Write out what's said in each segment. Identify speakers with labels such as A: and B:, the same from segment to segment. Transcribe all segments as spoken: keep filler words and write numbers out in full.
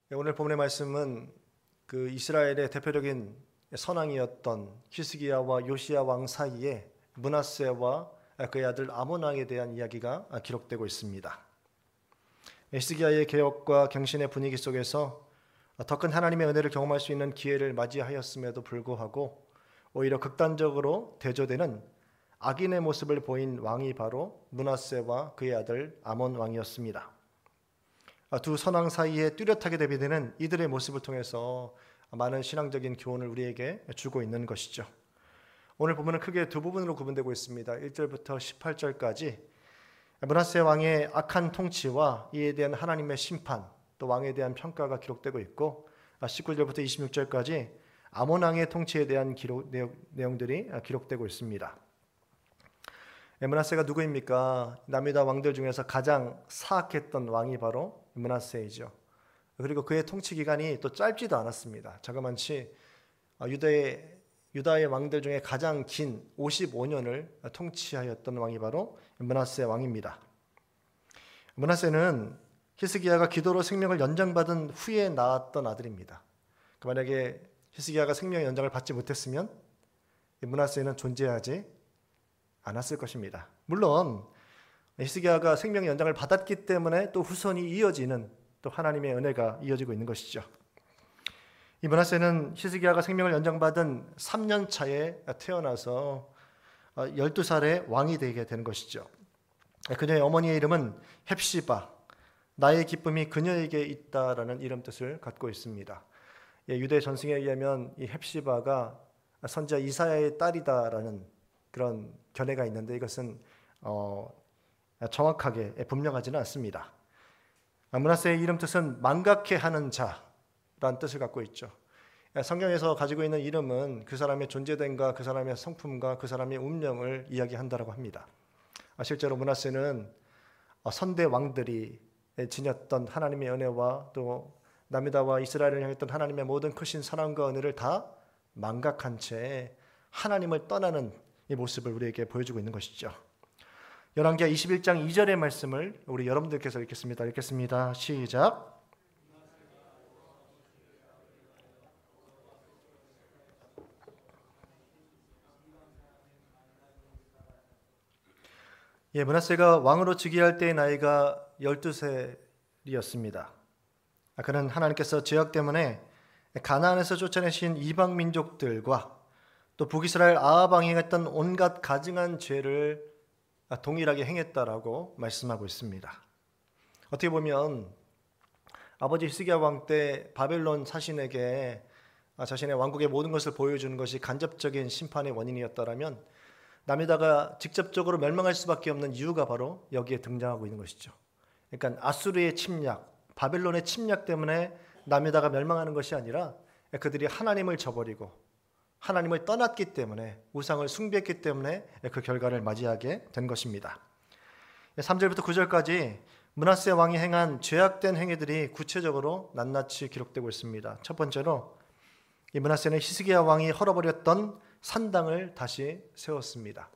A: 오늘 본문의 말씀은 그 이스라엘의 대표적인 선왕이었던 히스기야와 요시야 왕 사이에 므낫세와 그의 아들 아몬 왕에 대한 이야기가 기록되고 있습니다. 히스기야의 개혁과 경신의 분위기 속에서 더 큰 하나님의 은혜를 경험할 수 있는 기회를 맞이하였음에도 불구하고 오히려 극단적으로 대조되는 악인의 모습을 보인 왕이 바로 므낫세와 그의 아들 아몬 왕이었습니다. 두 선왕 사이에 뚜렷하게 대비되는 이들의 모습을 통해서 많은 신앙적인 교훈을 우리에게 주고 있는 것이죠. 오늘 본문은 크게 두 부분으로 구분되고 있습니다. 일 절부터 십팔 절까지 므낫세 왕의 악한 통치와 이에 대한 하나님의 심판, 또 왕에 대한 평가가 기록되고 있고, 십구 절부터 이십육 절까지 아몬 왕의 통치에 대한 기록, 내용, 내용들이 기록되고 있습니다. 므낫세가 누구입니까? 남유다 왕들 중에서 가장 사악했던 왕이 바로 므낫세이죠. 그리고 그의 통치 기간이 또 짧지도 않았습니다. 자그만치 유다의, 유다의 왕들 중에 가장 긴 오십오 년을 통치하였던 왕이 바로 므낫세 왕입니다. 므낫세는 히스기야가 기도로 생명을 연장받은 후에 낳았던 아들입니다. 만약에 히스기야가 생명 연장을 받지 못했으면 므낫세는 존재하지 않았을 것입니다. 물론 히스기야가 생명 연장을 받았기 때문에 또 후손이 이어지는 또 하나님의 은혜가 이어지고 있는 것이죠. 이 므낫세는 히스기야가 생명을 연장받은 삼 년 차에 태어나서 열두 살에 왕이 되게 되는 것이죠. 그녀의 어머니의 이름은 헵시바, 나의 기쁨이 그녀에게 있다라는 이름 뜻을 갖고 있습니다. 유대 전승에 의하면 이 헵시바가 선지자 이사야의 딸이다라는 그런 견해가 있는데 이것은 어, 정확하게 분명하지는 않습니다. 므낫세의 이름 뜻은 망각해 하는 자라는 뜻을 갖고 있죠. 성경에서 가지고 있는 이름은 그 사람의 존재됨과 그 사람의 성품과 그 사람의 운명을 이야기한다고 합니다. 실제로 므낫세는 선대 왕들이 지녔던 하나님의 은혜와 또 남유다와 이스라엘을 향했던 하나님의 모든 크신 사랑과 은혜를 다 망각한 채 하나님을 떠나는 이 모습을 우리에게 보여주고 있는 것이죠. 열왕기하 이십일 장 이 절의 말씀을 우리 여러분들께서 읽겠습니다. 읽겠습니다. 시작. 예, 므낫세가 왕으로 즉위할 때의 나이가 열두 살이었습니다. 그는 하나님께서 죄악 때문에 가나안에서 쫓아내신 이방 민족들과 또 북이스라엘 아합 왕이 행했던 온갖 가증한 죄를 동일하게 행했다라고 말씀하고 있습니다. 어떻게 보면 아버지 히스기야 왕 때 바벨론 사신에게 자신의 왕국의 모든 것을 보여주는 것이 간접적인 심판의 원인이었다라면 남유다가 직접적으로 멸망할 수밖에 없는 이유가 바로 여기에 등장하고 있는 것이죠. 그러니까 아수르의 침략, 바벨론의 침략 때문에 남유다가 멸망하는 것이 아니라 그들이 하나님을 저버리고 하나님을 떠났기 때문에, 우상을 숭배했기 때문에 그 결과를 맞이하게 된 것입니다. 삼 절부터 구 절까지 므낫세 왕이 행한 죄악된 행위들이 구체적으로 낱낱이 기록되고 있습니다. 첫 번째로 이 므낫세는 히스기야 왕이 헐어버렸던 산당을 다시 세웠습니다.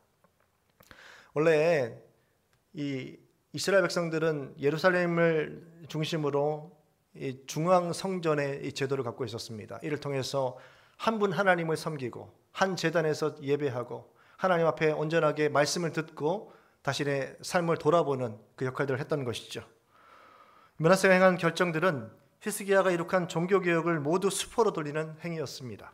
A: 원래 이 이스라엘 백성들은 예루살렘을 중심으로 이 중앙 성전의 이 제도를 갖고 있었습니다. 이를 통해서 한 분 하나님을 섬기고 한 제단에서 예배하고 하나님 앞에 온전하게 말씀을 듣고 자신의 삶을 돌아보는 그 역할들을 했던 것이죠. 므낫세가 행한 결정들은 히스기야가 이룩한 종교개혁을 모두 수포로 돌리는 행위였습니다.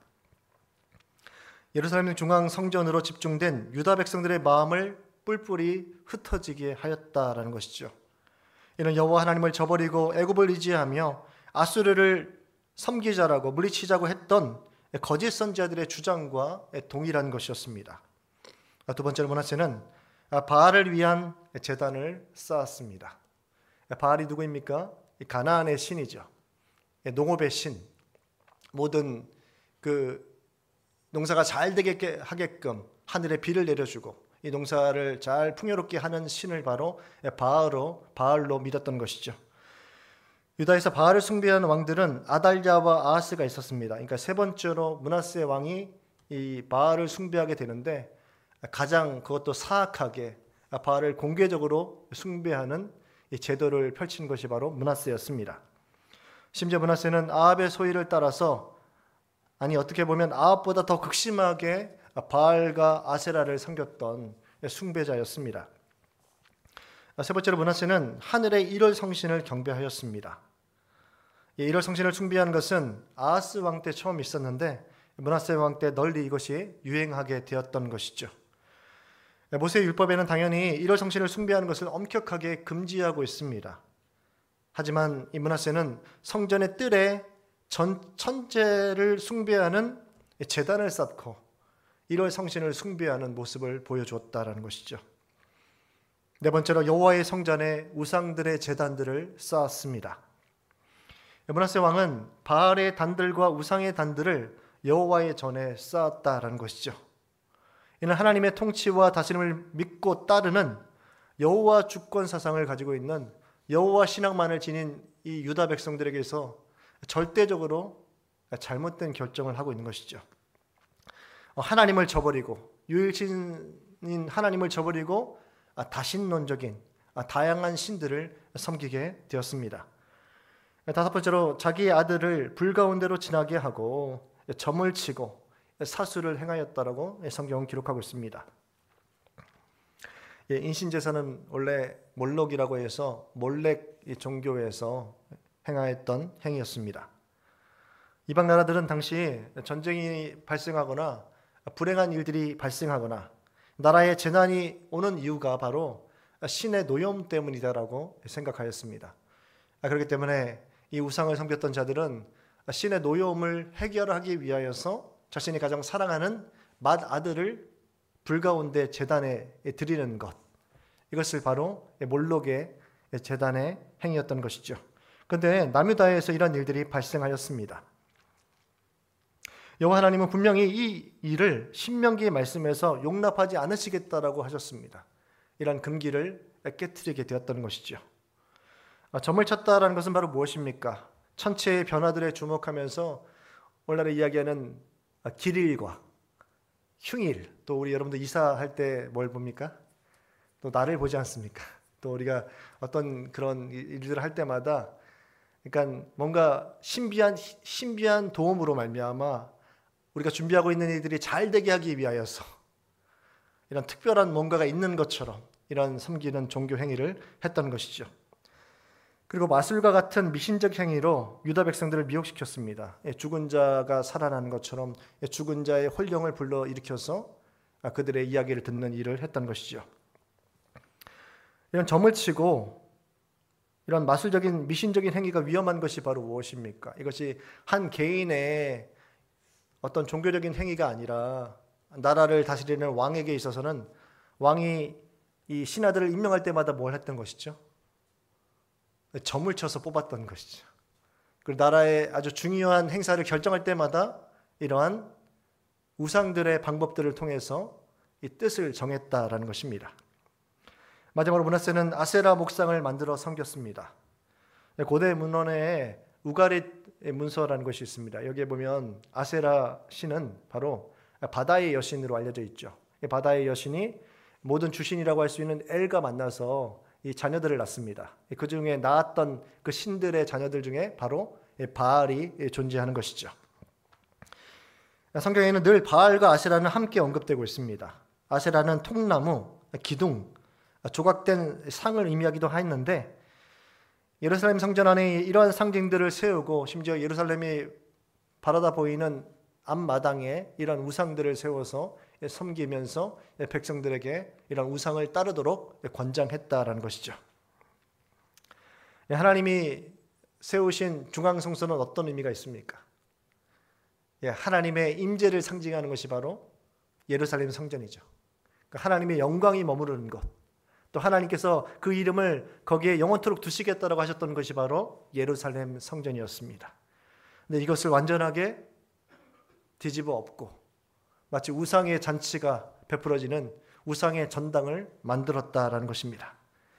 A: 예루살렘 중앙 성전으로 집중된 유다 백성들의 마음을 뿔뿔이 흩어지게 하였다라는 것이죠. 이는 여호와 하나님을 저버리고 애굽을 의지하며 아수르를 섬기자라고 물리치자고 했던 거짓 선지자들의 주장과 동일한 것이었습니다. 두 번째로 므낫세는 바알을 위한 제단을 쌓았습니다. 바알이 누구입니까? 가나안의 신이죠. 농업의 신, 모든 그 농사가 잘 되게 하게끔 하늘에 비를 내려주고 이 농사를 잘 풍요롭게 하는 신을 바로 바알로, 바알로 믿었던 것이죠. 유다에서 바알을 숭배하는 왕들은 아달랴와 아하스가 있었습니다. 그러니까 세 번째로 므낫세 왕이 이 바알을 숭배하게 되는데 가장 그것도 사악하게 바알을 공개적으로 숭배하는 이 제도를 펼친 것이 바로 므낫세였습니다. 심지어 므낫세는 아합의 소위를 따라서, 아니 어떻게 보면 아합보다 더 극심하게 바알과 아세라를 섬겼던 숭배자였습니다. 세 번째로 므낫세는 하늘의 일월 성신을 경배하였습니다. 일월 성신을 숭배한 것은 아하스 왕 때 처음 있었는데 므낫세 왕 때 널리 이것이 유행하게 되었던 것이죠. 모세 율법에는 당연히 일월 성신을 숭배하는 것을 엄격하게 금지하고 있습니다. 하지만 이 므낫세는 성전의 뜰에 전, 천체를 숭배하는 제단을 쌓고 일월 성신을 숭배하는 모습을 보여주었다라는 것이죠. 네 번째로 여호와의 성전에 우상들의 제단들을 쌓았습니다. 므낫세 왕은 바알의 단들과 우상의 단들을 여호와의 전에 쌓았다라는 것이죠. 이는 하나님의 통치와 다스림을 믿고 따르는 여호와 주권 사상을 가지고 있는 여호와 신앙만을 지닌 이 유다 백성들에게서 절대적으로 잘못된 결정을 하고 있는 것이죠. 하나님을 저버리고, 유일신인 하나님을 저버리고 다신론적인 다양한 신들을 섬기게 되었습니다. 다섯 번째로 자기의 아들을 불 가운데로 지나게 하고 점을 치고 사수를 행하였다라고 성경은 기록하고 있습니다. 인신제사는 원래 몰록이라고 해서 몰렉 종교에서 행하였던 행위였습니다. 이방 나라들은 당시 전쟁이 발생하거나 불행한 일들이 발생하거나 나라에 재난이 오는 이유가 바로 신의 노염 때문이다라고 생각하였습니다. 그렇기 때문에 이 우상을 섬겼던 자들은 신의 노염을 해결하기 위하여서 자신이 가장 사랑하는 맏 아들을 불 가운데 제단에 드리는 것, 이것을 바로 몰록의 제단의 행위였던 것이죠. 그런데 남유다에서 이런 일들이 발생하였습니다. 여호와 하나님은 분명히 이 일을 신명기의 말씀에서 용납하지 않으시겠다라고 하셨습니다. 이런 금기를 깨트리게 되었던 것이죠. 점을 쳤다라는 것은 바로 무엇입니까? 천체의 변화들에 주목하면서 오늘날에 이야기하는 길일과 흉일, 또 우리 여러분들 이사할 때 뭘 봅니까? 또 나를 보지 않습니까? 또 우리가 어떤 그런 일들을 할 때마다, 그러니까 뭔가 신비한 신비한 도움으로 말미암아 우리가 준비하고 있는 일들이 잘 되게 하기 위하여서 이런 특별한 뭔가가 있는 것처럼 이런 섬기는 종교 행위를 했던 것이죠. 그리고 마술과 같은 미신적 행위로 유다 백성들을 미혹시켰습니다. 죽은 자가 살아나는 것처럼 죽은 자의 혼령을 불러일으켜서 그들의 이야기를 듣는 일을 했던 것이죠. 이런 점을 치고 이런 마술적인 미신적인 행위가 위험한 것이 바로 무엇입니까? 이것이 한 개인의 어떤 종교적인 행위가 아니라 나라를 다스리는 왕에게 있어서는 왕이 이 신하들을 임명할 때마다 뭘 했던 것이죠? 점을 쳐서 뽑았던 것이죠. 그리고 나라의 아주 중요한 행사를 결정할 때마다 이러한 우상들의 방법들을 통해서 이 뜻을 정했다라는 것입니다. 마지막으로 므낫세는 아세라 목상을 만들어 섬겼습니다. 고대 문헌에 우가릿 문서라는 것이 있습니다. 여기에 보면 아세라 신은 바로 바다의 여신으로 알려져 있죠. 바다의 여신이 모든 주신이라고 할 수 있는 엘과 만나서 이 자녀들을 낳습니다. 그 중에 낳았던 그 신들의 자녀들 중에 바로 바알이 존재하는 것이죠. 성경에는 늘 바알과 아세라는 함께 언급되고 있습니다. 아세라는 통나무, 기둥, 조각된 상을 의미하기도 했는데 예루살렘 성전 안에 이러한 상징들을 세우고 심지어 예루살렘이 바라다 보이는 앞마당에 이런 우상들을 세워서 섬기면서 백성들에게 이런 우상을 따르도록 권장했다라는 것이죠. 하나님이 세우신 중앙성소는 어떤 의미가 있습니까? 하나님의 임재를 상징하는 것이 바로 예루살렘 성전이죠. 하나님의 영광이 머무르는 것, 또 하나님께서 그 이름을 거기에 영원토록 두시겠다라고 하셨던 것이 바로 예루살렘 성전이었습니다. 근데 이것을 완전하게 뒤집어 엎고 마치 우상의 잔치가 베풀어지는 우상의 전당을 만들었다라는 것입니다.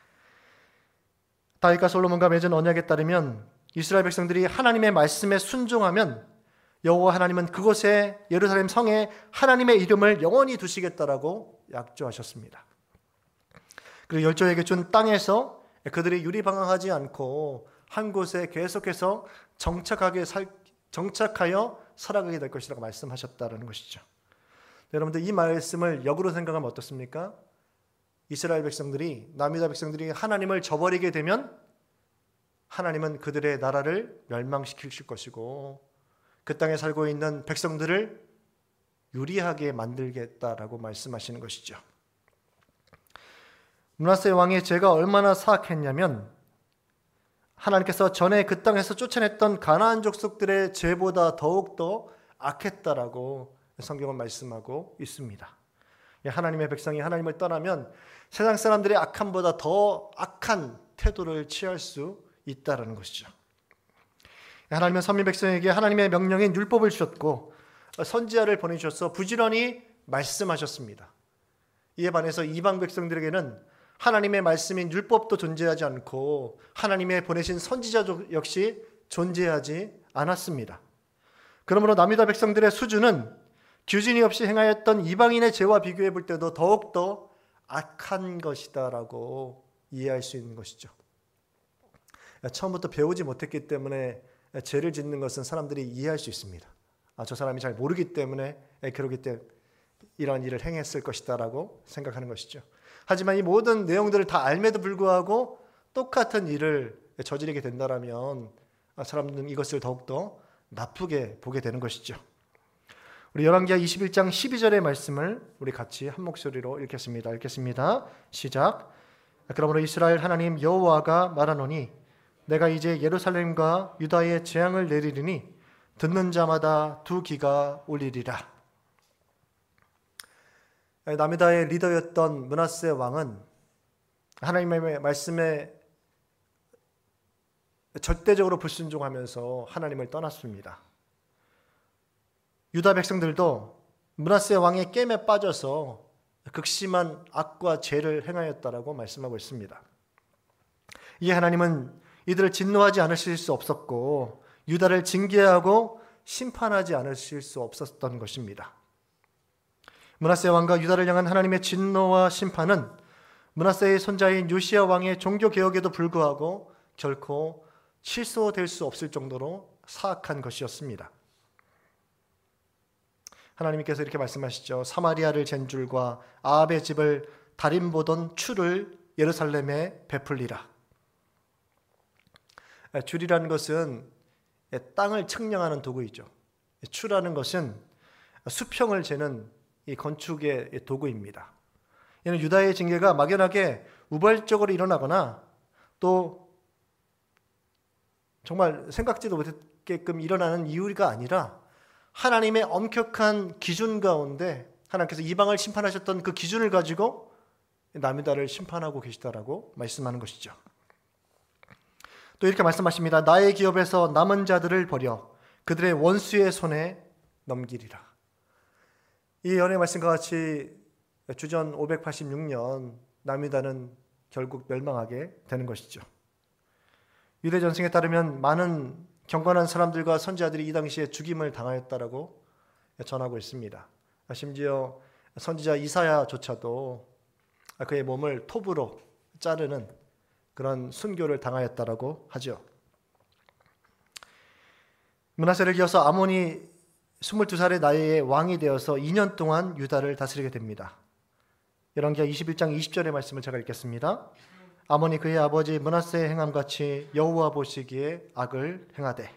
A: 다윗과 솔로몬과 맺은 언약에 따르면 이스라엘 백성들이 하나님의 말씀에 순종하면 여호와 하나님은 그곳에 예루살렘 성에 하나님의 이름을 영원히 두시겠다라고 약조하셨습니다. 그리고 열조에게 준 땅에서 그들이 유리방황하지 않고 한 곳에 계속해서 정착하게 살, 정착하여 살아가게 될 것이라고 말씀하셨다는 것이죠. 여러분들 이 말씀을 역으로 생각하면 어떻습니까? 이스라엘 백성들이, 남유다 백성들이 하나님을 저버리게 되면 하나님은 그들의 나라를 멸망시키실 것이고 그 땅에 살고 있는 백성들을 유리하게 만들겠다라고 말씀하시는 것이죠. 므낫세 왕의 죄가 얼마나 사악했냐면 하나님께서 전에 그 땅에서 쫓아냈던 가나안 족속들의 죄보다 더욱더 악했다라고 성경은 말씀하고 있습니다. 하나님의 백성이 하나님을 떠나면 세상 사람들의 악함보다 더 악한 태도를 취할 수 있다는 것이죠. 하나님은 선민 백성에게 하나님의 명령인 율법을 주셨고 선지자를 보내주셔서 부지런히 말씀하셨습니다. 이에 반해서 이방 백성들에게는 하나님의 말씀인 율법도 존재하지 않고 하나님의 보내신 선지자 역시 존재하지 않았습니다. 그러므로 남유다 백성들의 수준은 규진이 없이 행하였던 이방인의 죄와 비교해 볼 때도 더욱더 악한 것이다라고 이해할 수 있는 것이죠. 처음부터 배우지 못했기 때문에 죄를 짓는 것은 사람들이 이해할 수 있습니다. 아, 저 사람이 잘 모르기 때문에 그러기 때문에 이런 일을 행했을 것이다라고 생각하는 것이죠. 하지만 이 모든 내용들을 다 알매도 불구하고 똑같은 일을 저지르게 된다면 사람들은 이것을 더욱더 나쁘게 보게 되는 것이죠. 우리 열왕기하 이십일 장 십이 절의 말씀을 우리 같이 한 목소리로 읽겠습니다. 읽겠습니다. 시작. 그러므로 이스라엘 하나님 여호와가 말하노니 내가 이제 예루살렘과 유다에 재앙을 내리리니 듣는 자마다 두 귀가 울리리라. 남유다의 리더였던 므낫세 왕은 하나님의 말씀에 절대적으로 불순종하면서 하나님을 떠났습니다. 유다 백성들도 므낫세 왕의 깸에 빠져서 극심한 악과 죄를 행하였다라고 말씀하고 있습니다. 이에 하나님은 이들을 진노하지 않으실 수 없었고 유다를 징계하고 심판하지 않으실 수 없었던 것입니다. 므낫세 왕과 유다를 향한 하나님의 진노와 심판은 므낫세의 손자인 요시야 왕의 종교 개혁에도 불구하고 결코 취소될 수 없을 정도로 사악한 것이었습니다. 하나님께서 이렇게 말씀하시죠. 사마리아를 잰 줄과 아합의 집을 달인 보던 추를 예루살렘에 베풀리라. 줄이라는 것은 땅을 측량하는 도구이죠. 추라는 것은 수평을 재는 이 건축의 도구입니다. 이는 유다의 징계가 막연하게 우발적으로 일어나거나 또 정말 생각지도 못했게끔 일어나는 이유가 아니라 하나님의 엄격한 기준 가운데 하나님께서 이방을 심판하셨던 그 기준을 가지고 남유다를 심판하고 계시다라고 말씀하는 것이죠. 또 이렇게 말씀하십니다. 나의 기업에서 남은 자들을 버려 그들의 원수의 손에 넘기리라. 이 연의 말씀과 같이 주전 오백팔십육 년 남유다는 결국 멸망하게 되는 것이죠. 유대 전승에 따르면 많은 경건한 사람들과 선지자들이 이 당시에 죽임을 당하였다라고 전하고 있습니다. 심지어 선지자 이사야조차도 그의 몸을 톱으로 자르는 그런 순교를 당하였다라고 하죠. 므낫세를 이어서 아몬이 스물두 살의 나이에 왕이 되어서 이 년 동안 유다를 다스리게 됩니다. 열왕기하 이십일 장 이십 절의 말씀을 제가 읽겠습니다. 아몬이 그의 아버지 므낫세의 행함같이 여호와 보시기에 악을 행하되.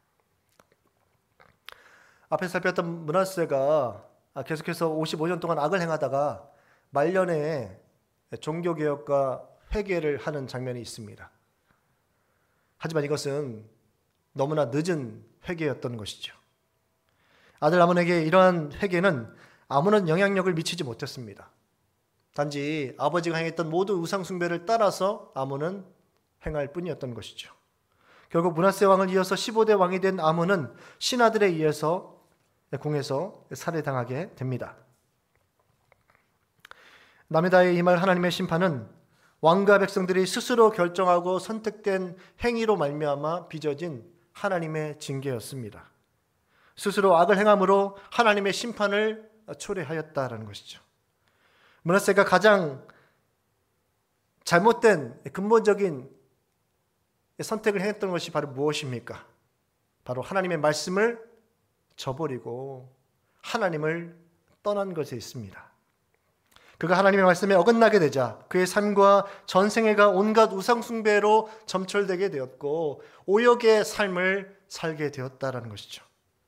A: 앞에 살폈던 므낫세가 계속해서 오십오 년 동안 악을 행하다가 말년에 종교개혁과 회개를 하는 장면이 있습니다. 하지만 이것은 너무나 늦은 회개였던 것이죠. 아들 아몬에게 이러한 회개는 아무런 영향력을 미치지 못했습니다. 단지 아버지가 행했던 모든 우상 숭배를 따라서 아몬은 행할 뿐이었던 것이죠. 결국 므낫세 왕을 이어서 십오 대 왕이 된 아몬은 신하들에 의해서 공에서 살해당하게 됩니다. 남유다에 임할 하나님의 심판은 왕과 백성들이 스스로 결정하고 선택된 행위로 말미암아 빚어진 하나님의 징계였습니다. 스스로 악을 행함으로 하나님의 심판을 초래하였다라는 것이죠. 므낫세가 가장 잘못된 근본적인 선택을 했던 것이 바로 무엇입니까? 바로 하나님의 말씀을 저버리고 하나님을 떠난 것에 있습니다. 그가 하나님의 말씀에 어긋나게 되자 그의 삶과 전생애가 온갖 우상숭배로 점철되게 되었고 오역의 삶을 살게 되었다라는 것이죠.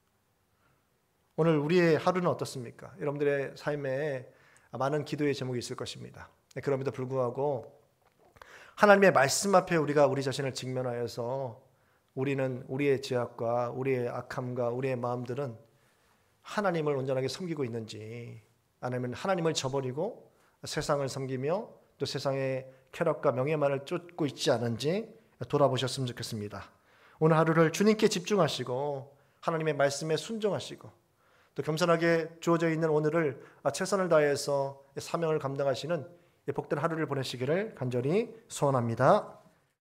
A: 오늘 우리의 하루는 어떻습니까? 여러분들의 삶에 많은 기도의 제목이 있을 것입니다. 그럼에도 불구하고 하나님의 말씀 앞에 우리가 우리 자신을 직면하여서 우리는 우리의 죄악과 우리의 악함과 우리의 마음들은 하나님을 온전하게 섬기고 있는지 아니면 하나님을 저버리고 세상을 섬기며 또 세상의 쾌락과 명예만을 쫓고 있지 않은지 돌아보셨으면 좋겠습니다. 오늘 하루를 주님께 집중하시고 하나님의 말씀에 순종하시고 또 겸손하게 주어져 있는 오늘을 최선을 다해서 사명을 감당하시는 복된 하루를 보내시기를 간절히 소원합니다.